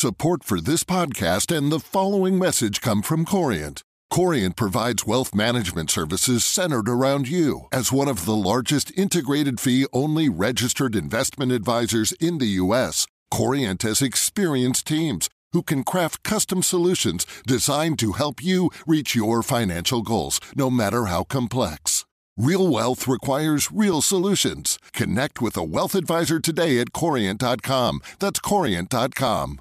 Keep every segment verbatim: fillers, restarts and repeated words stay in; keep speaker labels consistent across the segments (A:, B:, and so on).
A: Support for this podcast and the following message come from Corient. Corient provides wealth management services centered around you. As one of the largest integrated fee-only registered investment advisors in the U S, Corient has experienced teams who can craft custom solutions designed to help you reach your financial goals, no matter how complex. Real wealth requires real solutions. Connect with a wealth advisor today at corient dot com. That's corient dot com.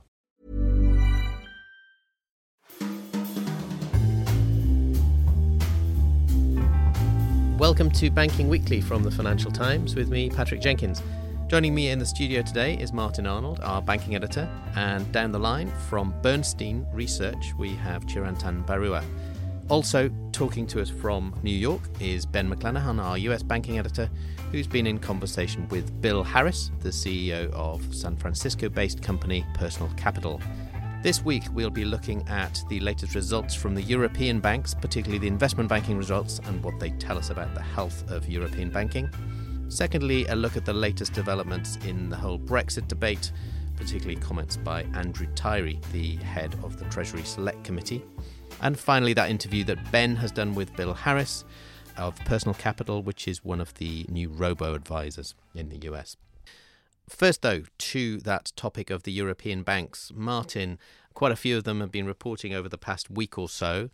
B: Welcome to Banking Weekly from the Financial Times with me, Patrick Jenkins. Joining me in the studio today is Martin Arnold, our banking editor, and down the line from Bernstein Research we have Chirantan Barua. Also talking to us from New York is Ben McClanahan, our U S banking editor, who's been in conversation with Bill Harris, the C E O of San Francisco-based company Personal Capital. This week we'll be looking at the latest results from the European banks, particularly the investment banking results and what they tell us about the health of European banking. Secondly, a look at the latest developments in the whole Brexit debate, particularly comments by Andrew Tyree, the head of the Treasury Select Committee. And finally, that interview that Ben has done with Bill Harris of Personal Capital, which is one of the new robo-advisors in the U S. First, though, to that topic of the European banks. Martin, quite a few of them have been reporting over the past week or so,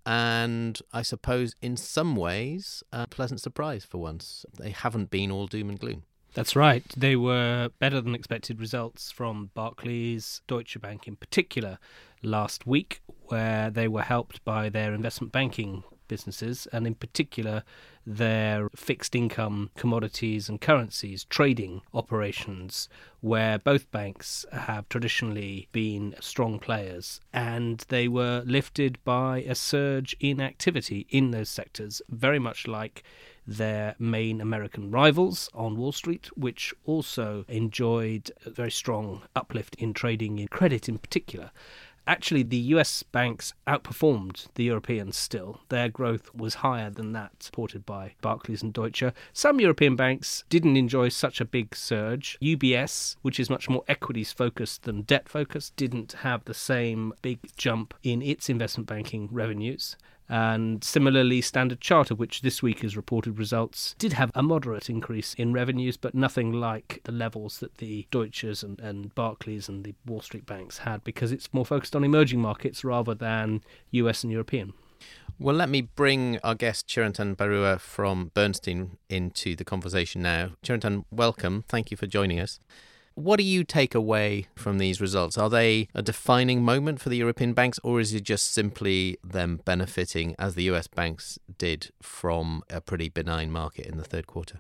B: and I suppose in some ways a pleasant surprise for once. They haven't been all doom and gloom.
C: That's right. They were better than expected results from Barclays, Deutsche Bank in particular last week, where they were helped by their investment banking businesses and in particular their fixed income commodities and currencies trading operations, where both banks have traditionally been strong players, and they were lifted by a surge in activity in those sectors, very much like their main American rivals on Wall Street, which also enjoyed a very strong uplift in trading in credit in particular. Actually, the U S banks outperformed the Europeans still. Their growth was higher than that reported by Barclays and Deutsche. Some European banks didn't enjoy such a big surge. U B S, which is much more equities-focused than debt-focused, didn't have the same big jump in its investment banking revenues. And similarly, Standard Chartered, which this week has reported results, did have a moderate increase in revenues, but nothing like the levels that the Deutsches and, and Barclays and the Wall Street banks had, because it's more focused on emerging markets rather than U S and European.
B: Well, let me bring our guest Chirantan Barua from Bernstein into the conversation now. Chirantan, welcome. Thank you for joining us. What do you take away from these results? Are they a defining moment for the European banks, or is it just simply them benefiting, as the U S banks did, from a pretty benign market in the third quarter?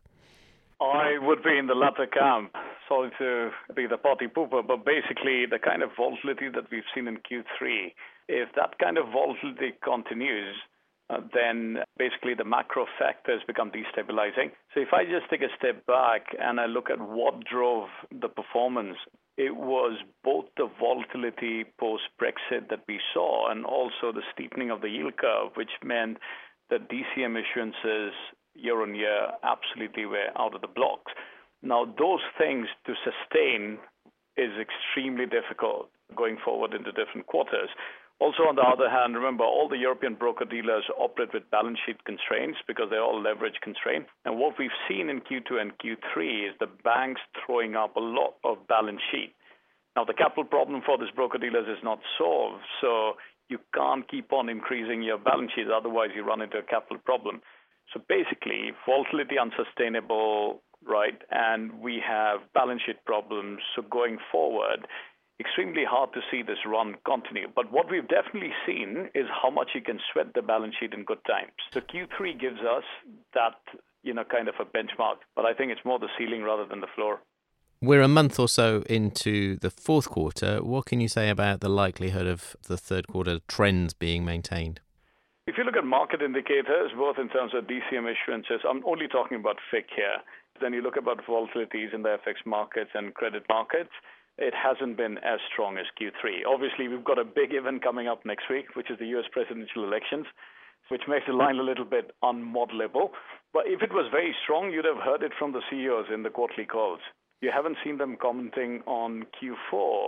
D: I would be in the latter camp. Sorry to be the party pooper, but basically the kind of volatility that we've seen in Q three, if that kind of volatility continues, Uh, then basically the macro factors become destabilizing. So if I just take a step back and I look at what drove the performance, it was both the volatility post-Brexit that we saw and also the steepening of the yield curve, which meant that D C M issuances year on year absolutely were out of the blocks. Now, those things to sustain is extremely difficult going forward into different quarters. Also, on the other hand, remember, all the European broker-dealers operate with balance sheet constraints because they're all leverage constrained. And what we've seen in Q two and Q three is the banks throwing up a lot of balance sheet. Now, the capital problem for these broker-dealers is not solved, so you can't keep on increasing your balance sheet, otherwise you run into a capital problem. So basically, volatility unsustainable, right, and we have balance sheet problems. So going forward, extremely hard to see this run continue. But what we've definitely seen is how much you can sweat the balance sheet in good times. So Q three gives us that, you know, kind of a benchmark. But I think it's more the ceiling rather than the floor.
B: We're a month or so into the fourth quarter. What can you say about the likelihood of the third quarter trends being maintained?
D: If you look at market indicators, both in terms of D C M issuances, I'm only talking about F I C here. Then you look about volatilities in the F X markets and credit markets, it hasn't been as strong as Q three. Obviously, we've got a big event coming up next week, which is the U S presidential elections, which makes the line a little bit unmodelable. But if it was very strong, you'd have heard it from the C E Os in the quarterly calls. You haven't seen them commenting on Q four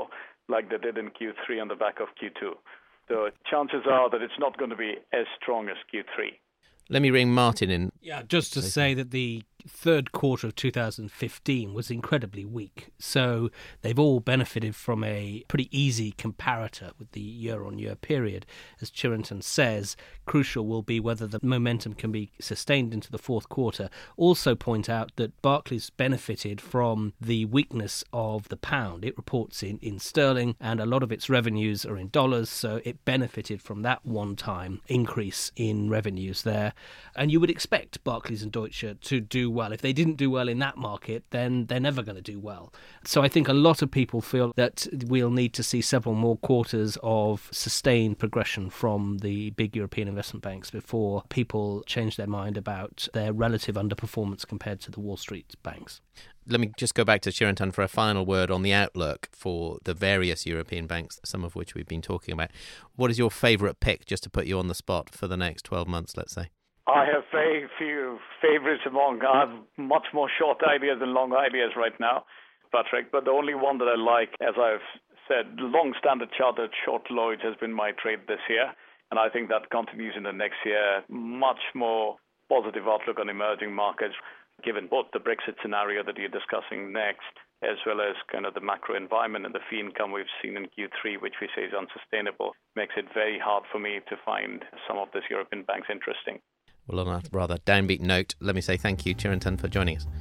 D: like they did in Q three on the back of Q two. So chances are that it's not going to be as strong as Q three.
B: Let me ring Martin in.
C: Yeah, just to say that the third quarter of two thousand fifteen was incredibly weak. So they've all benefited from a pretty easy comparator with the year-on-year period. As Chirantan says, crucial will be whether the momentum can be sustained into the fourth quarter. Also point out that Barclays benefited from the weakness of the pound. It reports in, in sterling, and a lot of its revenues are in dollars, so it benefited from that one-time increase in revenues there. And you would expect Barclays and Deutsche to do well. If they didn't do well in that market, then they're never going to do well. So I think a lot of people feel that we'll need to see several more quarters of sustained progression from the big European investment banks before people change their mind about their relative underperformance compared to the Wall Street banks.
B: Let me just go back to Chirantan for a final word on the outlook for the various European banks, some of which we've been talking about. What is your favourite pick, just to put you on the spot, for the next twelve months, let's say?
D: I have very few favourites among. I have much more short ideas than long ideas right now, Patrick. But the only one that I like, as I've said, long Standard Chartered short Lloyds has been my trade this year. And I think that continues in the next year. Much more positive outlook on emerging markets, given both the Brexit scenario that you're discussing next, as well as kind of the macro environment and the fee income we've seen in Q three, which we say is unsustainable, makes it very hard for me to find some of these European banks interesting.
B: Well, on a rather downbeat note, let me say thank you, Chirantan, for joining us.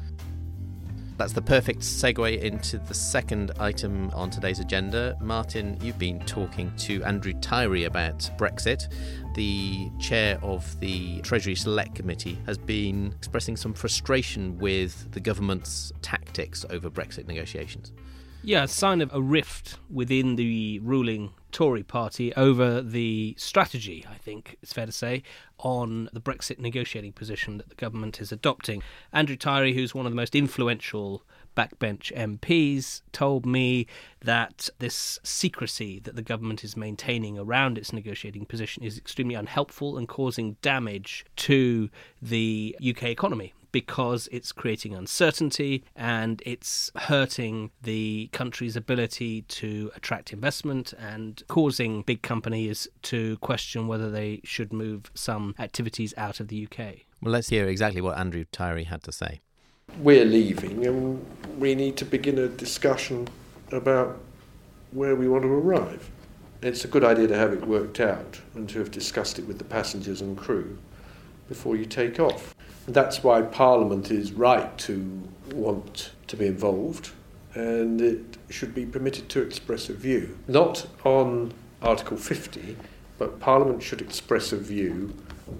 B: That's the perfect segue into the second item on today's agenda. Martin, you've been talking to Andrew Tyree about Brexit. The chair of the Treasury Select Committee has been expressing some frustration with the government's tactics over Brexit negotiations.
C: Yeah, a sign of a rift within the ruling Tory party over the strategy, I think it's fair to say, on the Brexit negotiating position that the government is adopting. Andrew Tyree, who's one of the most influential backbench M Ps, told me that this secrecy that the government is maintaining around its negotiating position is extremely unhelpful and causing damage to the U K economy, because it's creating uncertainty and it's hurting the country's ability to attract investment and causing big companies to question whether they should move some activities out of the U K.
B: Well, let's hear exactly what Andrew Tyree had to say.
E: We're leaving and we need to begin a discussion about where we want to arrive. It's a good idea to have it worked out and to have discussed it with the passengers and crew before you take off. That's why Parliament is right to want to be involved, and it should be permitted to express a view. Not on Article fifty, but Parliament should express a view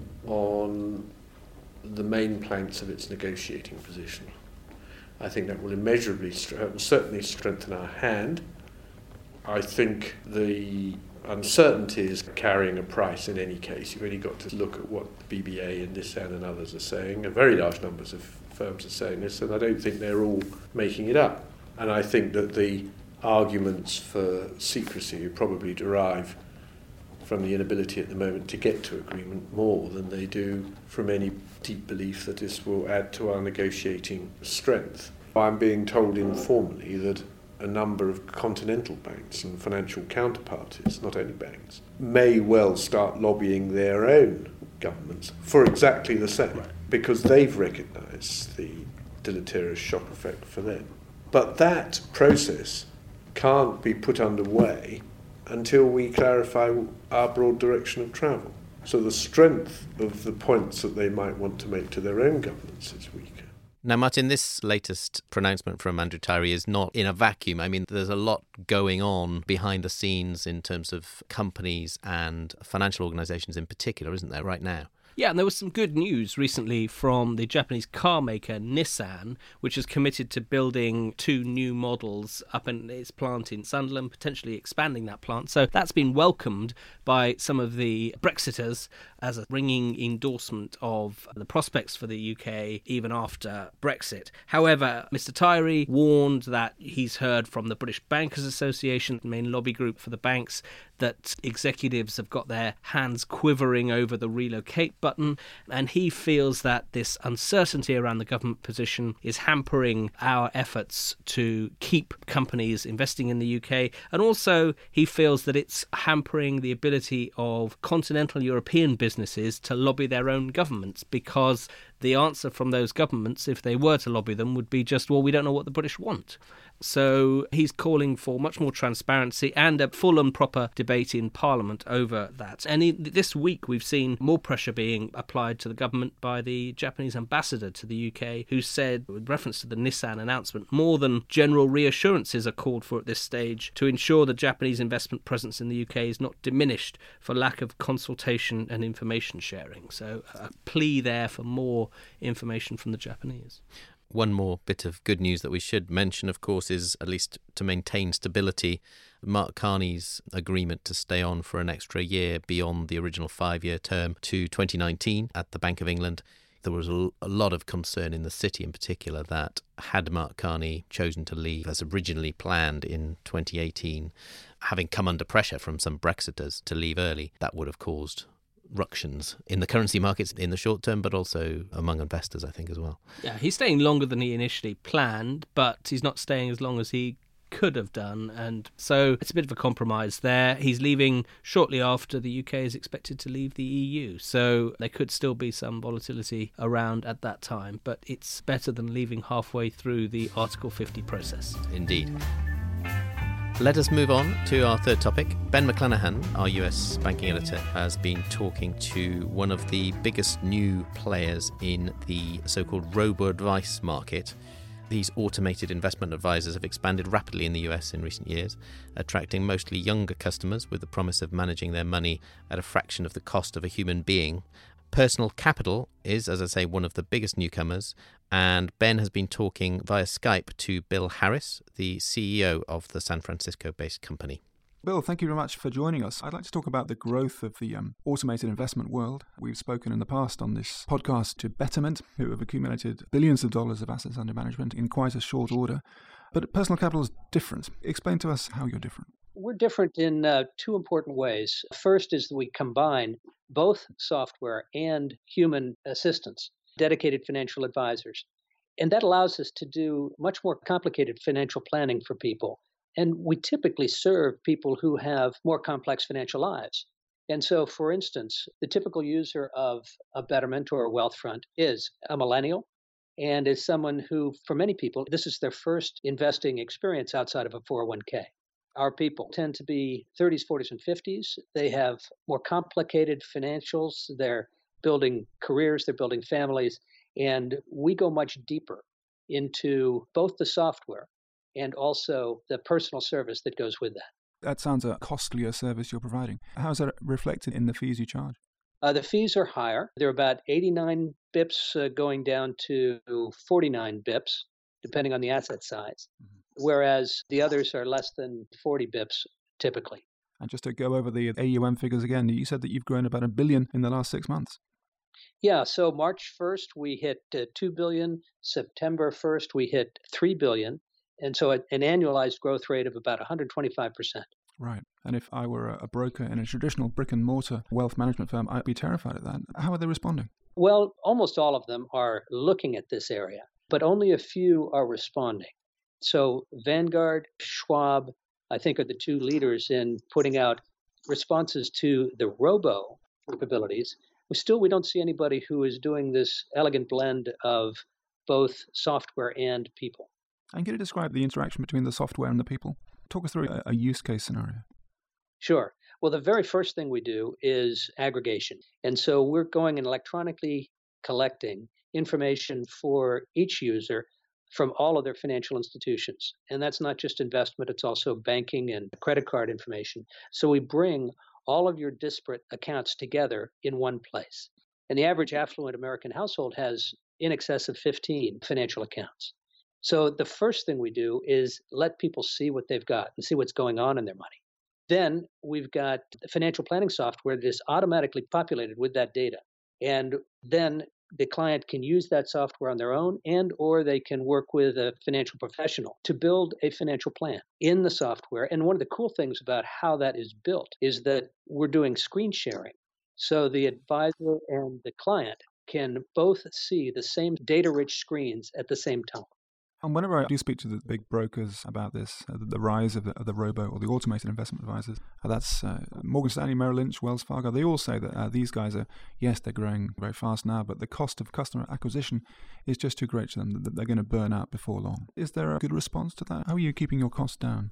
E: on the main planks of its negotiating position. I think that will immeasurably, certainly strengthen our hand. I think the uncertainty is carrying a price in any case. You've only got to look at what the B B A and Nissan and others are saying. And very large numbers of firms are saying this, and I don't think they're all making it up. And I think that the arguments for secrecy probably derive from the inability at the moment to get to agreement more than they do from any deep belief that this will add to our negotiating strength. I'm being told informally that a number of continental banks and financial counterparties, not only banks, may well start lobbying their own governments for exactly the same, right, because they've recognised the deleterious shock effect for them. But that process can't be put underway until we clarify our broad direction of travel. So the strength of the points that they might want to make to their own governments is weaker.
B: Now, Martin, this latest pronouncement from Andrew Tyree is not in a vacuum. I mean, there's a lot going on behind the scenes in terms of companies and financial organisations in particular, isn't there, right now?
C: Yeah, and there was some good news recently from the Japanese car maker Nissan, which has committed to building two new models up in its plant in Sunderland, potentially expanding that plant. So that's been welcomed by some of the Brexiters as a ringing endorsement of the prospects for the U K even after Brexit. However, Mister Tyree warned that he's heard from the British Bankers Association, the main lobby group for the banks, that executives have got their hands quivering over the relocate button, and he feels that this uncertainty around the government position is hampering our efforts to keep companies investing in the U K, and also he feels that it's hampering the ability of continental European businesses to lobby their own governments, because the answer from those governments, if they were to lobby them, would be just, well, we don't know what the British want. So he's calling for much more transparency and a full and proper debate in Parliament over that. And in, this week we've seen more pressure being applied to the government by the Japanese ambassador to the U K, who said, with reference to the Nissan announcement, more than general reassurances are called for at this stage to ensure the Japanese investment presence in the U K is not diminished for lack of consultation and information sharing. So a plea there for more information from the Japanese.
B: One more bit of good news that we should mention, of course, is at least to maintain stability, Mark Carney's agreement to stay on for an extra year beyond the original five-year term to twenty nineteen at the Bank of England. There was a, a lot of concern in the city in particular that had Mark Carney chosen to leave as originally planned in twenty eighteen, having come under pressure from some Brexiters to leave early, that would have caused ructions in the currency markets in the short term, but also among investors, I think, as well.
C: Yeah, he's staying longer than he initially planned, but he's not staying as long as he could have done, and so it's a bit of a compromise there. He's leaving shortly after the U K is expected to leave the E U, so there could still be some volatility around at that time, but it's better than leaving halfway through the Article fifty process.
B: Indeed. Let us move on to our third topic. Ben McClanahan, our U S banking editor, has been talking to one of the biggest new players in the so-called robo-advice market. These automated investment advisors have expanded rapidly in the U S in recent years, attracting mostly younger customers with the promise of managing their money at a fraction of the cost of a human being. Personal Capital is, as I say, one of the biggest newcomers, and Ben has been talking via Skype to Bill Harris, the C E O of the San Francisco-based company.
F: Bill, thank you very much for joining us. I'd like to talk about the growth of the um, automated investment world. We've spoken in the past on this podcast to Betterment, who have accumulated billions of dollars of assets under management in quite a short order. But Personal Capital is different. Explain to us how you're different.
G: We're different in uh, two important ways. First is that we combine both software and human assistance, dedicated financial advisors. And that allows us to do much more complicated financial planning for people. And we typically serve people who have more complex financial lives. And so, for instance, the typical user of a Betterment or a Wealthfront is a millennial and is someone who, for many people, this is their first investing experience outside of a four oh one k. Our people tend to be thirties, forties, and fifties. They have more complicated financials. They're building careers, they're building families, and we go much deeper into both the software and also the personal service that goes with that.
F: That sounds a costlier service you're providing. How is that reflected in the fees you charge?
G: Uh, the fees are higher. They're about eighty-nine bips uh, going down to forty-nine bips, depending on the asset size, mm-hmm. whereas the others are less than forty bips typically. And
F: just to go over the A U M figures again, you said that you've grown about a billion in the last six months.
G: Yeah, so March first, we hit uh, two billion. September first, we hit three billion. And so an annualized growth rate of about one hundred twenty-five percent.
F: Right. And if I were a broker in a traditional brick and mortar wealth management firm, I'd be terrified of that. How are they responding?
G: Well, almost all of them are looking at this area, but only a few are responding. So Vanguard, Schwab, I think are the two leaders in putting out responses to the robo capabilities. Still, we don't see anybody who is doing this elegant blend of both software and people.
F: And can you describe the interaction between the software and the people? Talk us through a, a use case scenario.
G: Sure. Well, the very first thing we do is aggregation. And so we're going and electronically collecting information for each user from all of their financial institutions. And that's not just investment, it's also banking and credit card information. So we bring all of your disparate accounts together in one place. And the average affluent American household has in excess of fifteen financial accounts. So the first thing we do is let people see what they've got and see what's going on in their money. Then we've got financial planning software that is automatically populated with that data. And then the client can use that software on their own, and or they can work with a financial professional to build a financial plan in the software. And one of the cool things about how that is built is that we're doing screen sharing. So the advisor and the client can both see the same data-rich screens at the same time.
F: And whenever I do speak to the big brokers about this, uh, the rise of the, of the robo or the automated investment advisors, uh, that's uh, Morgan Stanley, Merrill Lynch, Wells Fargo, they all say that uh, these guys are, yes, they're growing very fast now, but the cost of customer acquisition is just too great to them, that they're going to burn out before long. Is there a good response to that? How are you keeping your costs down?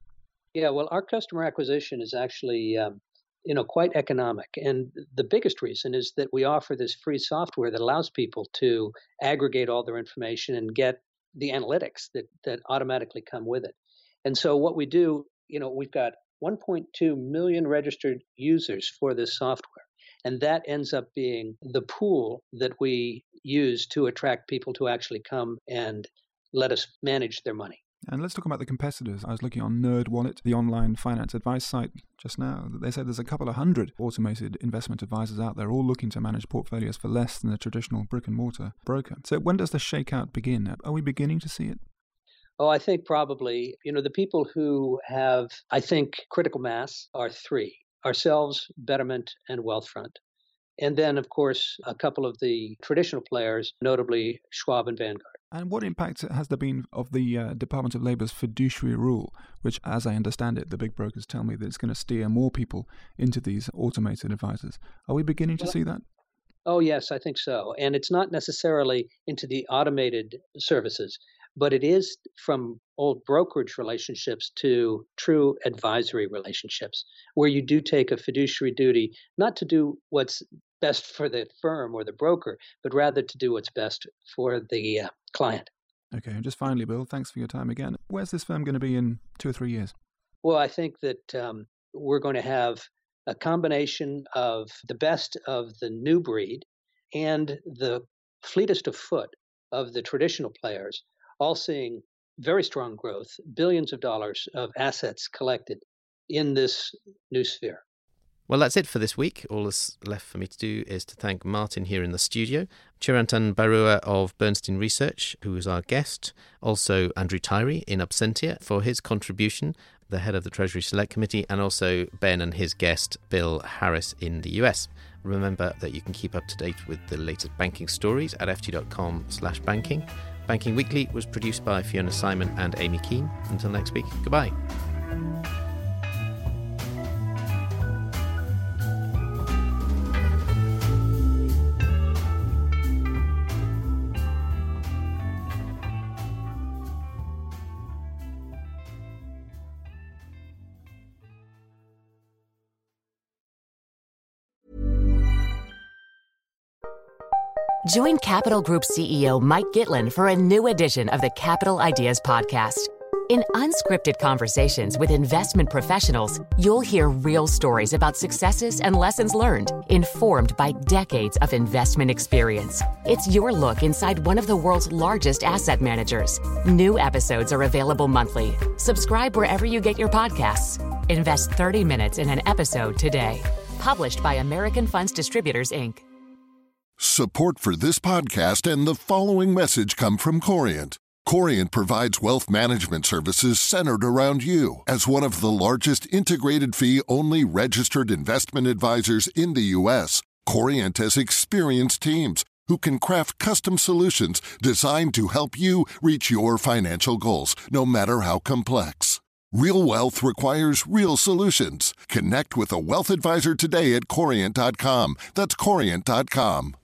G: Yeah, well, our customer acquisition is actually um, you know, quite economic. And the biggest reason is that we offer this free software that allows people to aggregate all their information and get the analytics that, that automatically come with it. And so what we do, you know, we've got one point two million registered users for this software. And that ends up being the pool that we use to attract people to actually come and let us manage their money.
F: And let's talk about the competitors. I was looking on NerdWallet, the online finance advice site, just now. They said there's a couple of hundred automated investment advisors out there, all looking to manage portfolios for less than a traditional brick-and-mortar broker. So when does the shakeout begin? Are we beginning to see it?
G: Oh, I think probably, you know, the people who have, I think, critical mass are three: ourselves, Betterment, and Wealthfront. And then, of course, a couple of the traditional players, notably Schwab and Vanguard.
F: And what impact has there been of the uh, Department of Labor's fiduciary rule, which, as I understand it, the big brokers tell me that it's going to steer more people into these automated advisors? Are we beginning to
G: well,
F: see that?
G: Oh, yes, I think so. And it's not necessarily into the automated services, but it is from old brokerage relationships to true advisory relationships, where you do take a fiduciary duty not to do what's best for the firm or the broker, but rather to do what's best for the uh, client.
F: Okay, and just finally, Bill, thanks for your time again. Where's this firm going to be in two or three years?
G: Well, I think that um, we're going to have a combination of the best of the new breed and the fleetest of foot of the traditional players, all seeing very strong growth, billions of dollars of assets collected in this new sphere.
B: Well, that's it for this week. All that's left for me to do is to thank Martin here in the studio, Chirantan Barua of Bernstein Research, who was our guest, also Andrew Tyree in absentia for his contribution, the head of the Treasury Select Committee, and also Ben and his guest, Bill Harris in the U S. Remember that you can keep up to date with the latest banking stories at ft.com slash banking. Banking Weekly was produced by Fiona Simon and Amy Keane. Until next week, goodbye.
H: Join Capital Group C E O Mike Gitlin for a new edition of the Capital Ideas Podcast. In unscripted conversations with investment professionals, you'll hear real stories about successes and lessons learned, informed by decades of investment experience. It's your look inside one of the world's largest asset managers. New episodes are available monthly. Subscribe wherever you get your podcasts. Invest thirty minutes in an episode today. Published by American Funds Distributors, Incorporated.
A: Support for this podcast and the following message come from Corient. Corient provides wealth management services centered around you. As one of the largest integrated fee-only registered investment advisors in the U S, Corient has experienced teams who can craft custom solutions designed to help you reach your financial goals, no matter how complex. Real wealth requires real solutions. Connect with a wealth advisor today at Corient dot com. That's Corient dot com.